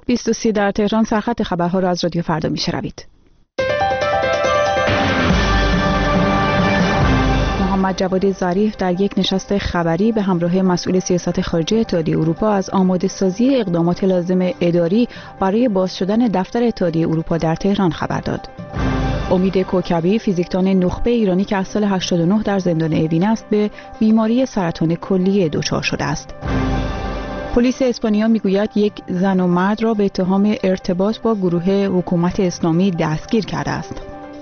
20:30 در تهران سرخط خبرها را از رادیو فردا میشنوید. محمد جواد ظریف در یک نشست خبری به همراه مسئول سیاست خارجی اتحادیه اروپا از آماده سازی اقدامات لازم اداری برای باز شدن دفتر اتحادیه اروپا در تهران خبر داد. امید کوکبی، فیزیکدان نخبه ایرانی که از سال 89 در زندان اوین است، به بیماری سرطان کلیه دچار شده است. پلیس اسپانیا میگوید یک زن و مرد را به اتهام ارتباط با گروه حکومت اسلامی دستگیر کرده است.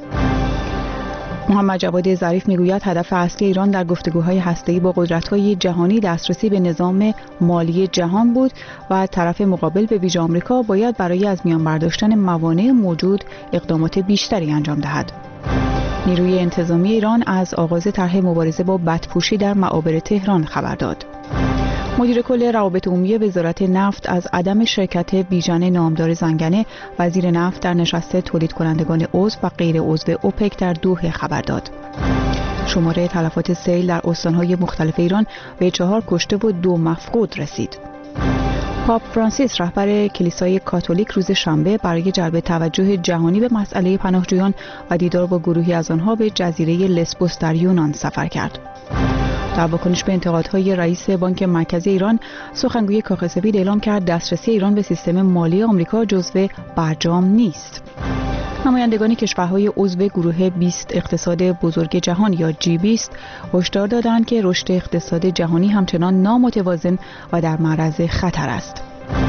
محمد جواد ظریف میگوید هدف اصلی ایران در گفتگوهای هسته‌ای با قدرت‌های جهانی دسترسی به نظام مالی جهان بود و طرف مقابل به ویژه آمریکا باید برای از میان برداشتن موانع موجود اقدامات بیشتری انجام دهد. نیروی انتظامی ایران از آغاز طرح مبارزه با بدپوشی در معابر تهران خبر داد. مدیر کل روابط عمومی وزارت نفت از عدم شرکت بیژن نامدار زنگنه وزیر نفت در نشست تولید کنندگان عضو و غیر عضو اوپک در دوحه خبر داد. شماره تلفات سیل در استان‌های مختلف ایران به 4 کشته و 2 مفقود رسید. پاپ فرانسیس رهبر کلیسای کاتولیک روز شنبه برای جلب توجه جهانی به مسئله پناهجویان و دیدار با گروهی از آنها به جزیره لسبوس در یونان سفر کرد. در واکنش به انتقادهای رئیس بانک مرکزی ایران، سخنگوی کاخ سفید اعلام کرد دسترسی ایران به سیستم مالی آمریکا جزو برجام نیست. نمایندگان کشورهای عضو گروه 20 اقتصاد بزرگ جهان یا G20 هشدار دادند که رشد اقتصاد جهانی همچنان نامتوازن و در معرض خطر است.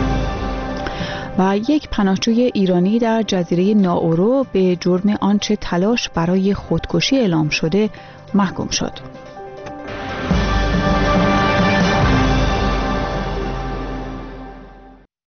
و یک پناهجوی ایرانی در جزیره ناورو به جرم آنچه تلاش برای خودکشی اعلام شده محکوم شد.